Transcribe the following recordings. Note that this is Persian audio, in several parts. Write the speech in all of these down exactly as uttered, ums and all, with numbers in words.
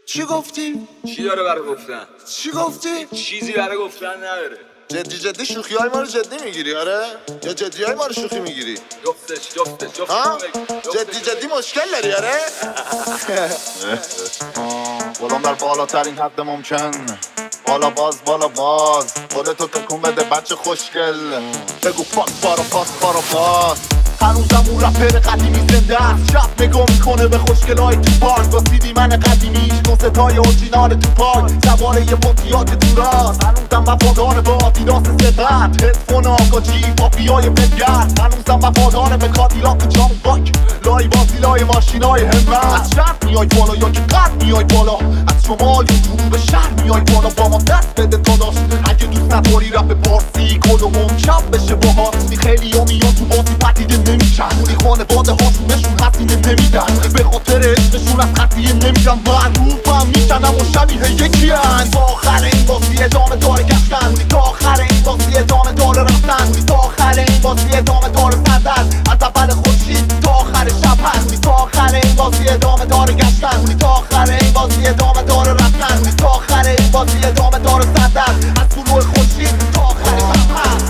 چی گفتی؟ چی داره برای گفتن؟ چی گفتی؟ چیزی برای گفتن نداره. جدی جدی شوخی های ما رو جدی میگیری آره؟ یا جدی های ما رو شوخی میگیری؟ جفتش جفتش جفتش ها؟ جدی جدی مشکل داری آره؟ غلام در بالاترین حد ممکن، بالا باز بالا باز خودتو تکون بده بچه خوشگل، بگو پاس بارا پاس بارا پاس. هنوزم اون رپر قدیمی زنده است، شب نگاه میکنه به خوشگلای تو پارک با سیدی من قدیمیش نوستای اورجینال تو پارک سواره یه بطیات تو راست. هنوزم وفادار به آدیداس سقط هدفون آقاجی پاپیای بدگرد، هنوزم وفادار به کادیلاک و جام باک لای بازی لای ماشینای همت. از شرق میای بالا یا که قرد میای بالا، از شمال یا جنوب شهر میای بالا، با ما دست بده داداش اگه دوست نداری رپ پارسی کدوم شب بشه باهات. خیلی ها میان تو بازی پدیده نمیشن، اونی خانواده هاشونشون هزینه نمیدن، به خاطر اسمشون از خطیه نمیدن، معروفم میشنم و شبیه یکی هن. تا آخر این بازی ادامه داره گشتن، اونی تا آخر این بازی ادامه داره رفتن، اونی تا آخر این بازی ادامه داره سردن، از اول خورشید تا آخر شب هست، اونی تا آخر این بازی ادامه داره گشتن، اونی تا آخر این بازی ادامه داره رفتن، اونی تا آخر این بازی ادامه داره سردن، از طلوع خورشید تا آخر شب هست.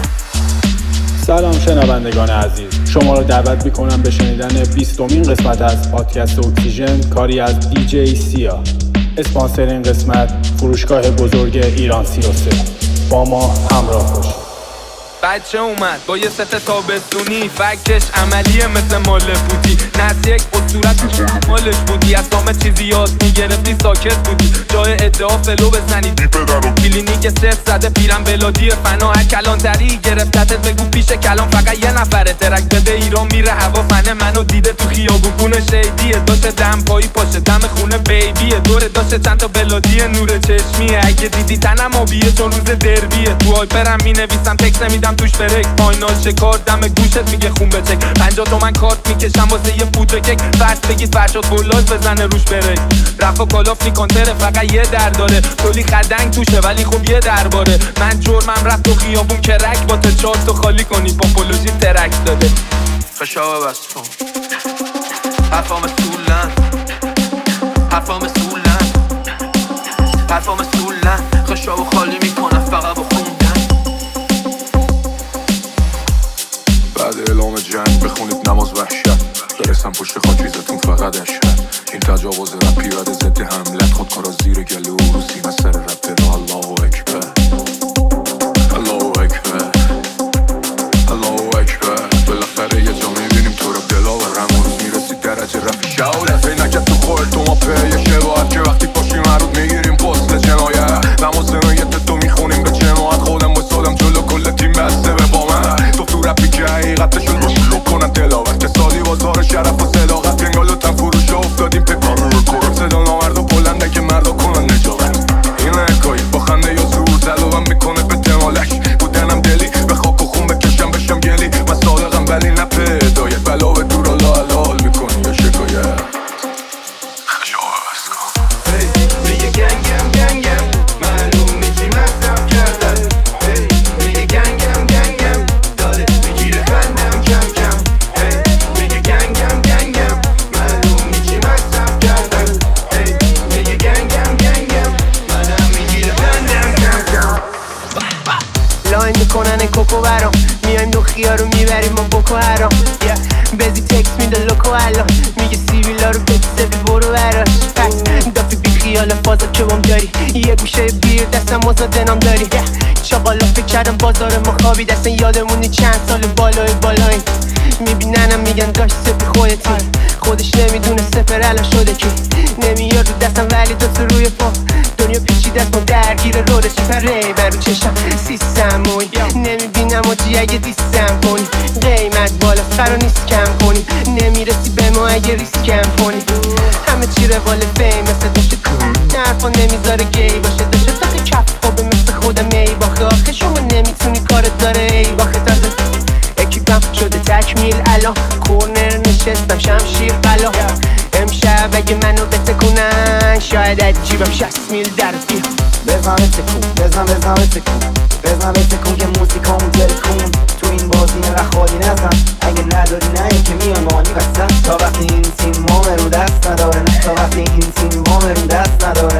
سلام شنوندگان عزیز، شما رو دعوت میکنم به شنیدن بیستمین قسمت از پادکست اکسیژن، کاری از دی جی سیا. اسپانسر این قسمت فروشگاه بزرگ ایران سی و سه. با ما همراه باشید. بچه اومد با یه ست تابستونی، فکتش عملیه مثل مال بودی، نزد یک اصورت مالش بودی، از دامه چیزی یاد میگرفتی ساکت بودی، جای ادعا فلو بزنی بی پدرو کلینیک سه زده پیرم بلادی فنا هر کلانتری گرفتت بگو پیش کلام فقط یه نفره ترک بده ایران میره هوا فنه منو دیده تو خیابون گونه شیدیه داشته دم پایی پاشه دم خونه بیبیه دوره داشته چند تا بلادی نور چشمیه، اگه دیدی تنم آبیه چون روز دربیه، تو هایپرم مینویسم تکس نمیدم توش برک، فاینال شکار دم گوشت میگه خون بچک، پنجاه تومن کارت میکشم واسه یه پودر کک، فرض بگید فرشاد فولاژ بزنه روش برک، رفا کالاف نیکانتره فقط یه در داره، کلی خدنگ توشه ولی خب یه درباره، من جرمم رفت تو خیابون کرک با تا چهار تا خالی کنی پاپولوژی ترک داده خشابه بس کن حرفام سولن حرفام سولن حرفام سولن خشابه خالی میکنم فقط با خوندن. بعد اعلام جنگ بخونید نماز وحشت، برسم پشت خاکریزتون فقط اشهد، این تجاوز رپ پیاده ضد حملت، خودکارا زیر گلو رو سینه سر رپ را. الله اکبر الله اکبر الله اکبر، بالاخره یه جا میبینیم تو رو دلاور، همون روز میرسید درجه رفی شاولت، هی نکت تو خورد تو ما پیه شباهت که وقتی پاشیم مرود میگیریم پست جنایت، نماز نایت تو میخونیم به جماعت، خودم بسادم جلو کل تیم بسته به با من، تو تو رپی که حقیقتشون رو شلو کنن دلاور، که سالی بازار شرف و صداقت، انگالوتن فروش افتادیم پکانو رو کنم، صدا نامرد و بلنده که مردا کنن نجابت، این حکایی با خنده یا زور تلوم میکنه به دمالش، بودنم دلی به خاک و خون بکشم بشم گلی، من صادقم ولی نه پدایت، بلا به دور الله حلال میکنی یا شکایت خشابه بس کن. میگه گنگم گنگم معلوم نیستی مصرف کردن، میگه گنگم گنگم داره میگیره خندم کم کم، میگه گنگم گنگم معلوم نیستی مصرف کردن، میگه گنگم گنگم منم میگیره خندم کم کم. لاین میکنن کوکو برام، میایم دو خیارو میبریم با بوکو هرام، بزی تکس میده لوکو الان، میگه سیویلا رو بکسه برو براش، دافی بی خیال فازا که بام داری، یه گوشه بیر دستم مزاده نام داری، چاقالا فکر کردم بازار ما خوابی دستن، یادمونی چند سال بالای بالایی، میبیننم میگن داشت سپی خودتی، خودش نمیدونه سپر الان شده کی، نمیاد رو دستم ولی تو تو روی پا، دنیا پیچی دست ما درگیر روده سپر ری برو چشم سیستم موی، نمیبینم و جی اگه دیستم کنی، قیمت بالا فرا نیست کم کنی، نمیرسی به ما اگه ریسکم کنی، همه چی روال فیم مثل داشته کن، نرفا نمیذاره گی باشه داشته تاقی کف خوبه مثل خودم ای باخه، آخه شما نمیتونی کارت داره ای باخه، تازه اکیپم شده تکمیل الان، کورنر نشستم شمشیر بلا، امشب اگه منو بتکونن شاید از جیبم شصت میل در بیا، بزن بتکون بزن بزن بتکون بزن بتکون که موسیقامون ترکون، تو این بازی نخواهی نزن، اگه نداری نه که میان مانی وسط، تا وقتی این تیم مام رو دست نداره، نه تا وقتی این تیم مام رو دست نداره،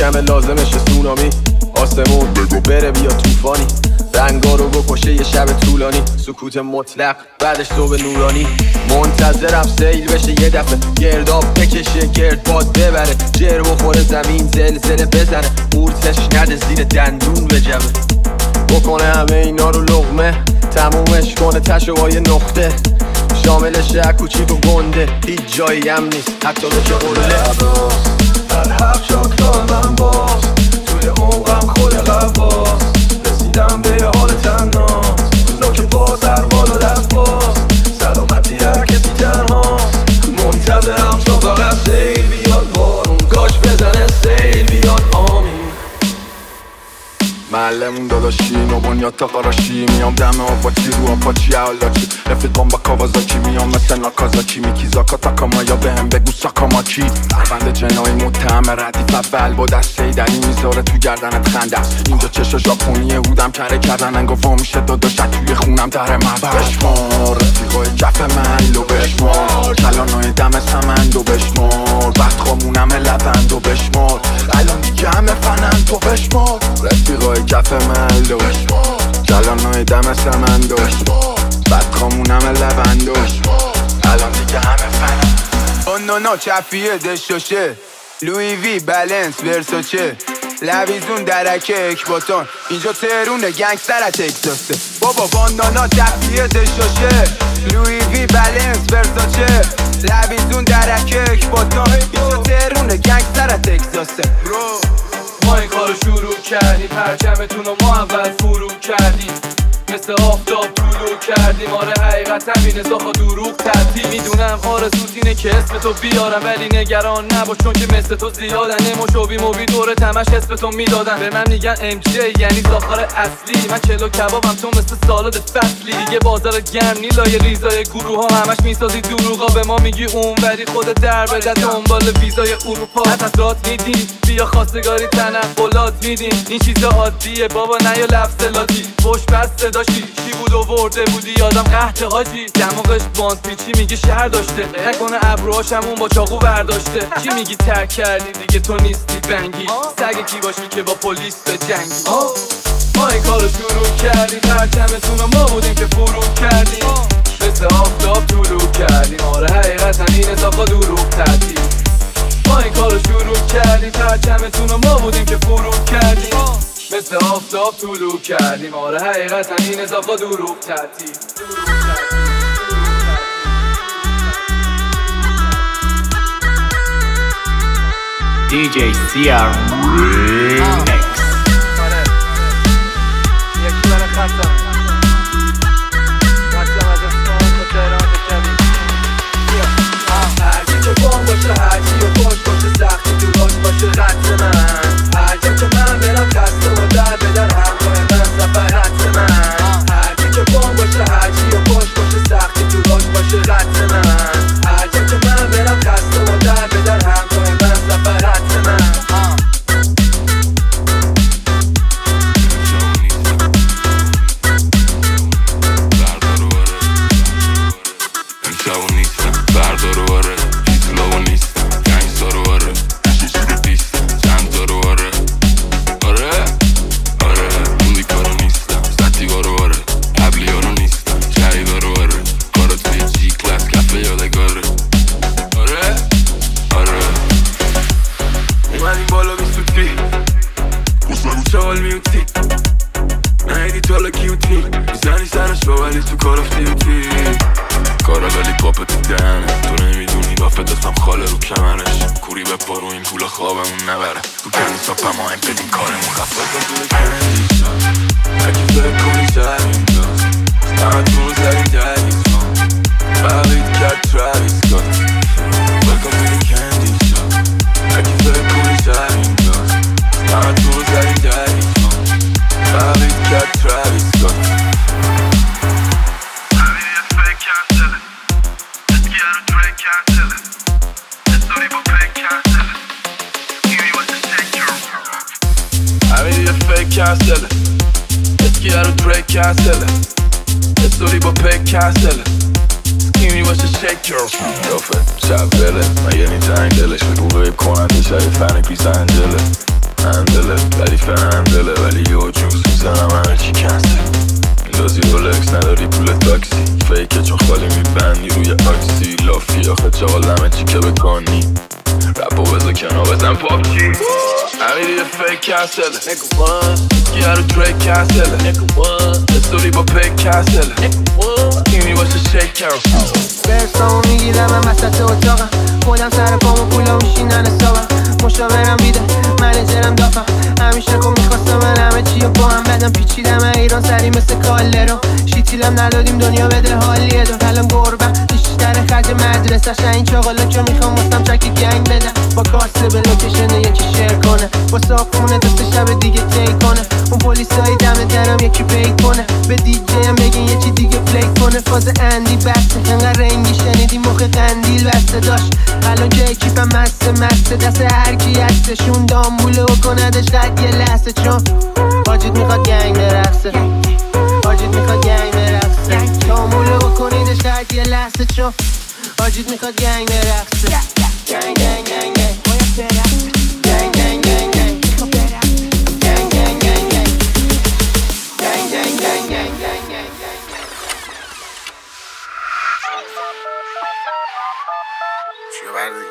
کمه لازمش سونامی آسمون بره بیا توفانی رنگا رو بکشه یه شب طولانی سکوت مطلق بعدش صبح نورانی منتظرم سیل بشه یه دفعه گرداب بکشه گرد باد ببره جر بخوره زمین زلزله بزنه قورتش نده زیر دندون بجمه بکنه همه اینا رو لقمه تمومش کنه تشو با یه نقطه شاملش کوچیک و گنده هیچ جایی هم نیست حتی به چه قله هر هفت شاکتار من باز توی عمقم خود غواز رسیدم به یه حال تناز نوک باز هر بالا دست باز سلامتی هر کسی تنهاست منتظرم تا فقط سیل بیاد بارون کاش بزنه سیل بیاد آمین معلمون داداشیم و بنیاد تا قراشی میام دم آپاچی رو آپاچی حالاچی رفیقام با کاوازاکی میام مثل ناکازاکی میکی زاکا تاکاما یا به هم بگو ساکاماکی بند جنایی متهم ردیف اول با دسته دنی میذاره تو گردنت خنده است اینجا چشا ژاپنیه بودم کره کردن انگا وا میشه داداشت توی خونم در من بشمار رفیقای کف من لو بشمار کلانای دم سمند و بشمار وقت خامونم لبند و بشمار الان دیگه همه فنند و بشمار رفیقای کف من لو بشمار کلانای دم سمند و بشمار بعد خامونم لبند و بشمار الان دیگه همه فنند اونو چفیه دشوشه لوی وی بلنس ورساچه لویزون درکه اکباتون اینجا ترونه گنگستر از تکساسه بابا باندانا چفیه دشوشه لوی وی بلنس ورساچه لویزون درکه اکباتون اینجا ترونه گنگستر از تکساسه ما این کارو شروع کردیم پرچمتون رو ما اول فرو کردیم مثل آفتاب طلوع کردیم آره حقیقت همینه ساخا دروغ ترتیب میدونم آرزوت اینه که اسم تو بیارم ولی نگران نباش چون که مثل تو زیادن نموشوبی موبی دوره تمش اسم تو میدادن به من میگن ام جی یعنی ساخار اصلی من چلو کبابم تو مثل سالاد فصلی دیگه بازار گرم نیلای ریزای گروه ها همش میسازی دروغا به ما میگی اون ولی خود در بده دنبال ویزای اروپا حسرات میدی بیا خواستگاری تنقلات میدیم این چیزا عادیه بابا نه یا لفظ لاتی خوش پس صداشی چی بود و ورده بودی یادم قهد حاجی دماغش باند پیچی میگه شهر داشته نکنه ابروهاشمون با چاقو برداشته چی میگی ترک کردی دیگه تو نیستی بنگی سگ کی باشی که با پلیس به جنگی ما این کارو شروع کردیم پرچمتون رو ما بودیم که فرو کردیم مثل آفتاب طلوع کردیم آره حقیقت همینه ساخا دروغ ترتیب ما این کارو شروع کردیم پرچمتون رو ما بودیم که فرو کردیم مثل آفتاب طلوع کردیم آره حقیقت همینه ساخا دروغ ترتیب دی جی سی آر Remix یکی برای خطم خطم از اسمان تا تهران به کبیر هرکی که بام باشه هرکی و خوش باشه سختی تو راش باشه خط من هر جا که من برم خسته و در به در همراه من سفر حت من هرکی که بام باشه هرکی و خوش باشه سختی تو راش باشه خط من هر جا که من برم خسته و در به در همراه من سفر حت من هندله ولی فرندله ولی یه جوز میزنم همه چی کنسل میندازی رولکس نداری پول تاکسی فیکه چون خالی میبندی روی آکسی لافی آخه چاقال همه چی که بکنی رپو بزا کنار بزن پاپچی امیری یه فیک کنسله نگو وات یه رو تریک کنسله نگو وات استوری با پیک کنسله نگو وات اینی باشه شیک کرو برسامو میگیرم من وسط اتاقم خودم سر پامو پولا میشینن حسابم مشاورم بیده منیجرم دافم همیشه کن میخواستم من همه چی رو با هم بدم پیچیدم ایران سری مثل کالرو شیتیلم ندادیم دنیا بده حالیه دار الان گربم بیشتر خرج مدرسه شا این چاقالا که میخوام واسم چکی گنگ بدم با کاسه به لوکیشن یکی شیر کنه با صاحبونه دست شب دیگه تی کنه اون پلیسای دم درم یکی پی کنه به دیجی هم بگین یه چی دیگه پلی کنه فاز اندی بسته انقدر رنگی شنیدی موقع قندیل بسته داشت الان که اکیپم مسته مسته دست هرکی هستشون دامبوله و کندش قد یه لحظه چون واجد میخواد گنگ برقصه واجد میخواد گنگ برقصه دامبوله و کنیدش قد یه لحظه چون واجد میخواد گنگ برقصه گنگ گنگ گنگ گنگ باید برقصه گنگ گنگ گنگ گنگ میخواد برقصه گنگ گنگ گنگ گنگ گنگ گنگ گنگ گنگ گنگ گنگ چیو بردی؟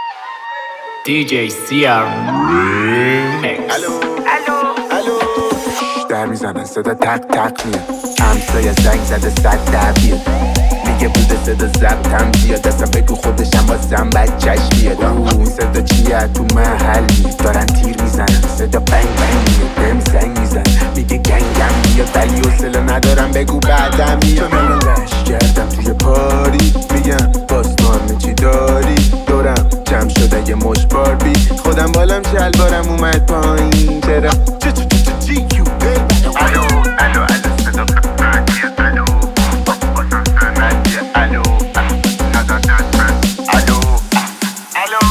دی جی سی آر Remix. الو الو الو در میزنن صدا تق تق میاد همسایه زنگ زده صد در بیاد میگه بوده صدا ضبطم بیاد اصلا بگو خودشم بازم بچهش بیاد اون صدا چیه تو محلی دارن تیر میزنن صدا بنگ بنگ میاد بهم زنگ میزن میگه گنگم بیاد ولی حوصله ندارم بگو بعدم میاد من لش کردم توی پاری میگم باز تو همه چی داری دورم جمع شده یه مش باربی خودم بالم شلوارم اومد پایین چرا چه چه چه چه چی کیو الو الو الو صدا قطعیه الو باسم سنتیه الو نظر دستن الو الو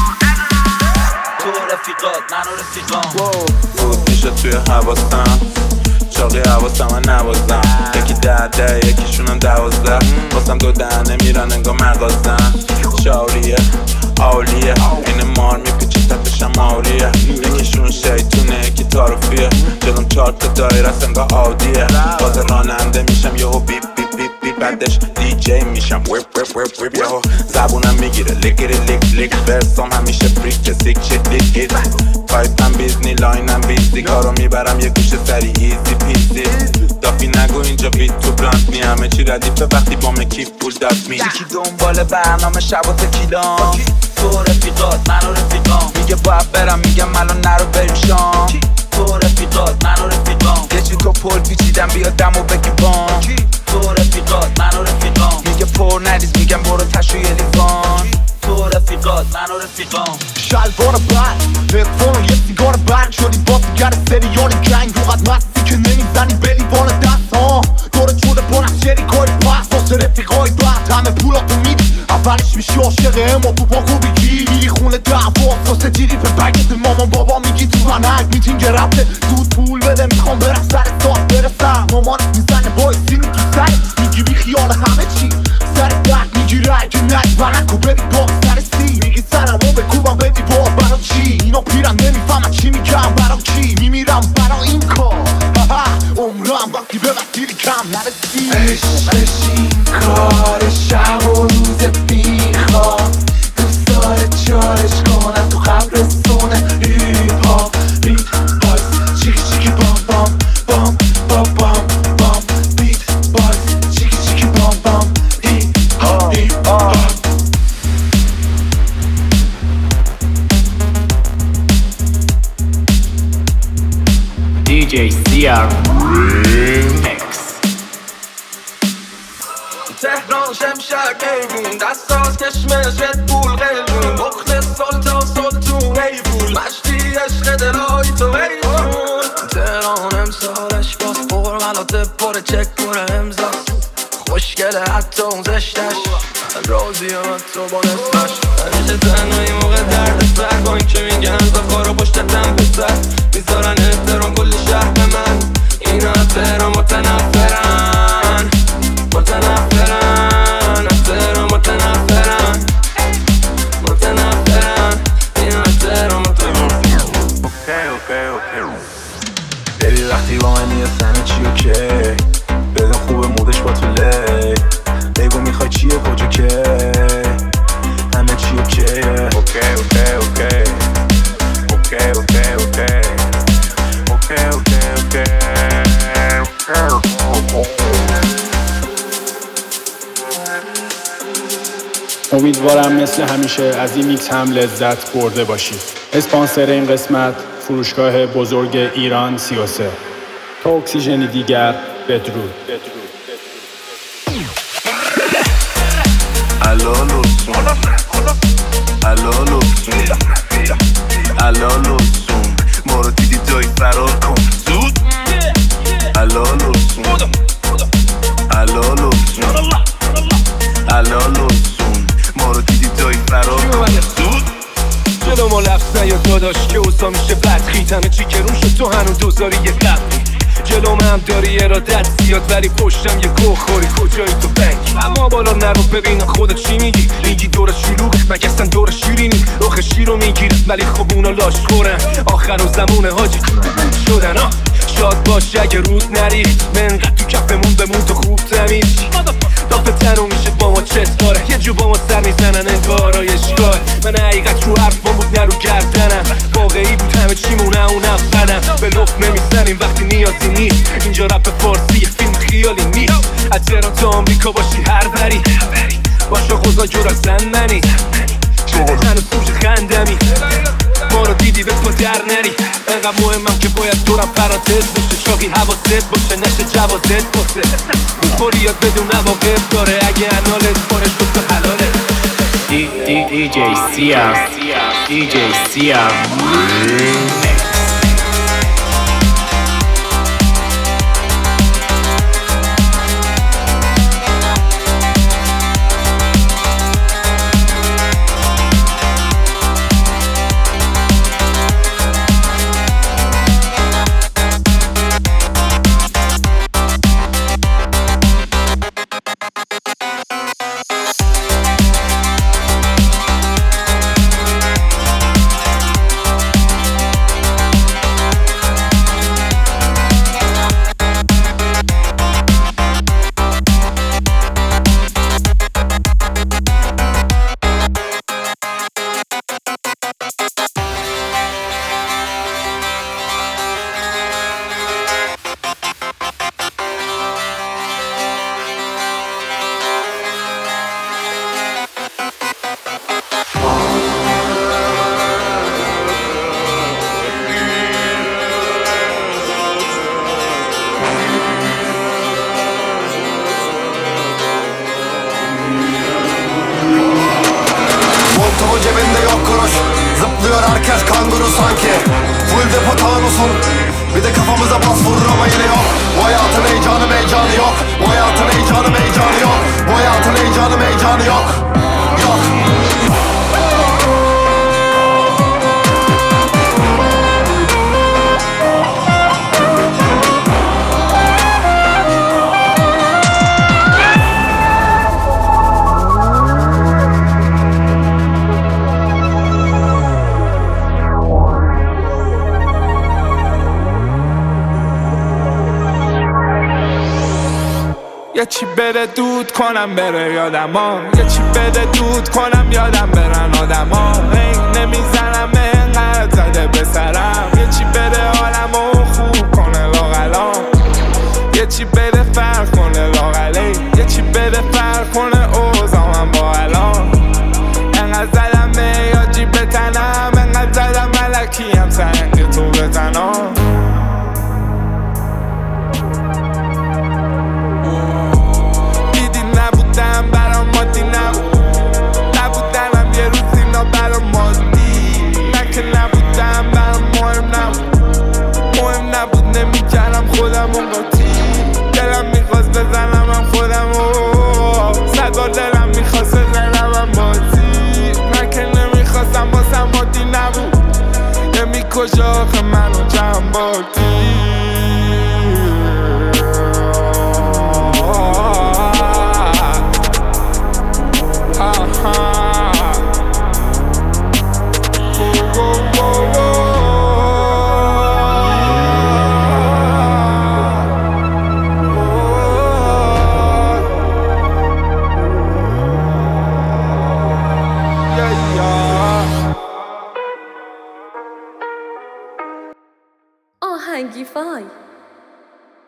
تو رفیقات من و رفیقام فوت میشه توی حواسم چاقی حواسم من نوازم یکی ده ده یکیشونم دوازده واسم دو دهنه میرن انگاه مغازم شاوریه عالیه این مار میپیچه تپشم آوریه یکیشون شیطونه یکی تاروفیه جلوم چار تا دایر است انگاه عادیه باز راننده میشم یهو بیپ بیپ بیپ بیپ بعدش دی جی میشم ویپ ویپ ویپ ویپ یهو زبونم میگیره لیکیری لیک لیک برسام همیشه فریک سیک شیت لیکید پایپم بیزنی لاینم بیزی کارو میبرم یه گوشه سری ایزی پیزی دافی نگو اینجا بیت تو بلانت می همه چی ردیفه وقتی با مکیف پول دست می یکی دنبال برنامه شب و تکیلام تو رفیقات من و رفیقام میگه باید برم میگم الان نرو بریم شام تو رفیقات من و رفیقام یه چی تو پل پیچیدم بیا دم و بگی بام تو رفیقات من و رفیقام میگه پر نریز میگم برو تشو یه لیوان تو رفیقات من و رفیقام شلوار برد هدفون یه سیگار برد شدی با دیگر سریال گنگ روغت مستی که نمیزنی به لیوان دست ها دورت شده پر از شریکای پس واسه رفیقای بعد همه پولاتو میدی اولش میشی عاشق اما تو با خوبی گی میری خونه دعوا واسه جیری به بگت مامان بابا میگی تو منک میتینگ رفته زود پول بده میخوام برم سر ساعت برسم مامانت میزنه بای سینو تو سر میگی بی خیال همه چی سر درد میگیره اگه نک برنکو بری با سر سی میگی سرمو بکوبم بدی با برا چی اینا پیرن نمیفهمن چی میگم برا کی میمیرم برا این کار عمرم وقتی به وقتی کم نرسی عشقش این کار شب و روز بیخواب دوست داره چارش کنم تو قبرستونه هیپ هاپ بیت باز چیکی چیکی بام بام بام بام بام بام بیت باز چیکی چیکی بام بام هیپ هاپ هیپ هاپ دی جی سی آر Remix. تهران شمشک ایوون دست از کشمش رد بول قیلون مخل سلطان سلطون ایوون مشتی عشق دلای تو ایوون تهران امسالش باز پرملات پر چک پر امزاست خوشگله حتی اون زشتش راضیم حتی با نصفش همیشه تنهایی موقع درد سر با این که میگن زفارا پشتتم پسر میذارن احترام کل شهر به من اینا از تهران متنفرن متنفرن از تهران متنفرن متنفرن اینا از تهران متنفرن اوکی اوکی اوکی بدون خوبه مودش با تو لی بگو میخوای چیه کجا که همه چی اوکیه اوکی اوکی اوکی اوکی اوکی اوکی اوکی اوکی اوکی امیدوارم مثل همیشه از این میکس هم لذت برده باشید. اسپانسر این قسمت فروشگاه بزرگ ایران سی و سه. تا اکسیژنی دیگر بدرود. الالوسون الالوسون الالوسون ما رو دیدی جایی فرار کن زود الالوسون الالوسون الالوسون ما رو دیدی جایی فرار کن زود جلو ما لفظ نیا داداش که اوزا میشه بدخیت همه چی گرون شد تو هنو دوزاری یه قبلی جلو هم داری ارادت زیاد ولی پشتم یه گوه خوری کجایی تو بنگ اما بالا نرو ببینم خودت چی میگی میگی دور شلوغ مگه اصلا دور شیرینی رخ شیر رو میگیره ولی خب اونا لاش خورن آخر و زمونه حاجی شدن ها شاد باش اگه رود نری منقدر تو کفمون بمون تو خوب تمیز دافه تنو میشه با ما چست داره یه جو با ما سر میزنن انگار اشکال من حقیقت رو حرفان بود نرو گردنم واقعی بود همه چیمونه اونم بدم به لف نمیزنیم وقتی نیازی نیست اینجا رپ فارسی فیلم خیالی نیست از تهران تا آمریکا باشی هر بری باشه خوزا جور از زن منی هنو سوش خندمی ما رو دیدی به تو در نری انقدر مهمم که باید دورم پرانتز باشه چاقی حواست باشه نشه جوازت باشه میخوری یاد بدون نواقف داره اگه انالت بارش بود تو حلاله دی جی سی ار دی جی سی ار Zıplıyor herkes kanguru sanki Full depo tanusun Bir de kafamıza bas vurur ama yine yok Bu hayatın heyecanı meycanı yok Bu hayatın heyecanı meycanı yok Bu hayatın heyecanı meycanı yok Yok یه چی بده دود کنم بره یادم ها یه چی بده دود کنم یادم برن آدم ها رنگ نمیزنم اینقدر زده به سرم یه چی بده حالمو خوب کنه لاغلا یه چی بده فرق کنه لاغلی یه چی بده فرق کنه اوزامم با الان اینقدر زدم میاجی بتنم اینقدر زدم ملکی هم سنگ تو بتنم برام مادی نبود نبودنم یه روز اینا برام مادی نه که نبودم برام مهم نبود مهم نبود نمیکردم خودم اون قاطی دلم میخواست بزنم هم خودم و صدبار دلم میخواست بزنم هم بازی نه که نمیخواستم باسم مادی نبود نمیکشه آخه منو چند بادی فرهنگی فای.